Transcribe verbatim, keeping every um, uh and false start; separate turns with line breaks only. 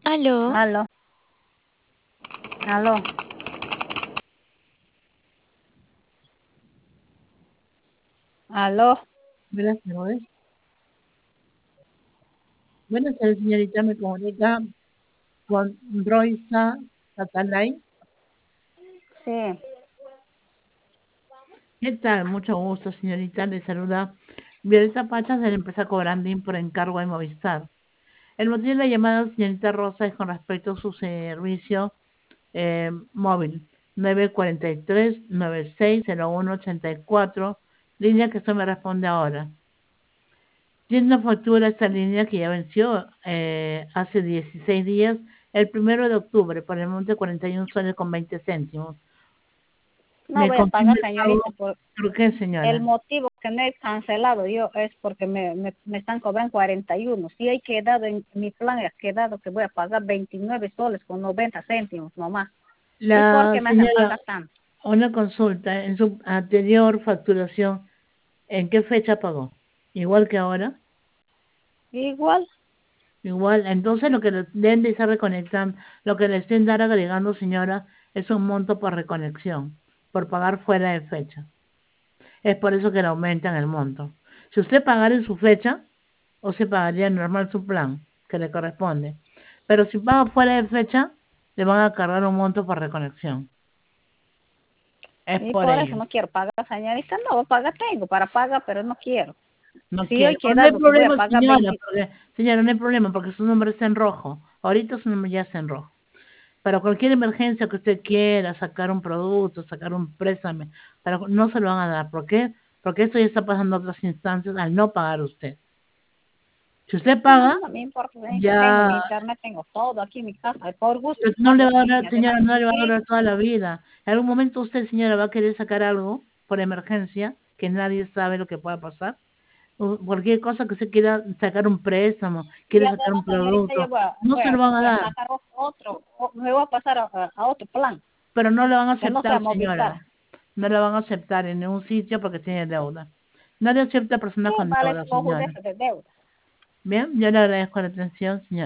Aló,
Aló, aló. Aló.
Buenas tardes. Buenas tardes, señorita. Me comunica con Roisa Catalay.
Sí.
¿Qué tal? Mucho gusto, señorita. Le saluda Violeta Pachas de la empresa Cobrandín por encargo de Movistar. El motivo de la llamada, señorita Rosa, es con respecto a su servicio eh, móvil nueve cuatro tres, nueve seis cero uno ocho cuatro, línea que usted me responde ahora. Tiene una factura esta línea que ya venció eh, hace dieciséis días, el primero de octubre, por el monte de cuarenta y un soles con veinte céntimos.
No
¿Me
voy a
confirma
pagar,
el pago?
señorita, por
¿Por qué,
el
señora?
motivo que me he cancelado yo es porque me, me, me están cobrando cuarenta y uno. Si he quedado en mi plan, he quedado que voy a pagar veintinueve soles con noventa céntimos nomás. ¿Y por
La
qué me hacen
señora,
pagar tanto?
una consulta, en su anterior facturación, ¿en qué fecha pagó? ¿Igual que ahora?
Igual,
Igual, entonces lo que le- deben de estar reconectando, lo que le estén dar agregando, señora, es un monto por reconexión, por pagar fuera de fecha. Es por eso que le aumentan el monto. Si usted pagara en su fecha, o se pagaría normal su plan, que le corresponde. Pero si paga fuera de fecha, le van a cargar un monto por reconexión. Es
y
por
por eso
ello.
no quiero pagar, señorita. No, pagar tengo para pagar, pero no quiero.
No
Si he
quiere. Pero no hay
quedado que voy a
problema,
pagar
señora,
veinte.
porque, señora, no hay problema, porque su nombre está en rojo. Ahorita su nombre ya está en rojo. Para cualquier emergencia que usted quiera, sacar un producto, sacar un préstamo, para, no se lo van a dar. ¿Por qué? Porque esto ya está pasando a otras instancias al no pagar usted. Si usted
No,
paga,
no me importa, señorita. Tengo
ya
mi internet, tengo todo aquí en mi casa. Por gusto
pero no le
pago
va a
sin
durar, señora,
además.
no le va a
Sí,
durar toda la vida. En algún momento usted, señora, va a querer sacar algo por emergencia, que nadie sabe lo que pueda pasar. O cualquier cosa que usted quiera sacar un préstamo,
y
quiere sacar un
además, señorita, yo
producto,
voy a,
no
voy
se lo
a,
van a
voy a
dar,
sacar otro, o- me voy a pasar a, a- a otro plan,
pero no lo van a
que no sea
aceptar, señora.
Movistar.
No lo van a aceptar en ningún sitio porque tiene deuda. Nadie acepta
Sí,
personas con
vale,
deuda,
cojo de
señora.
eso de deuda.
Bien, yo le agradezco la atención, señora.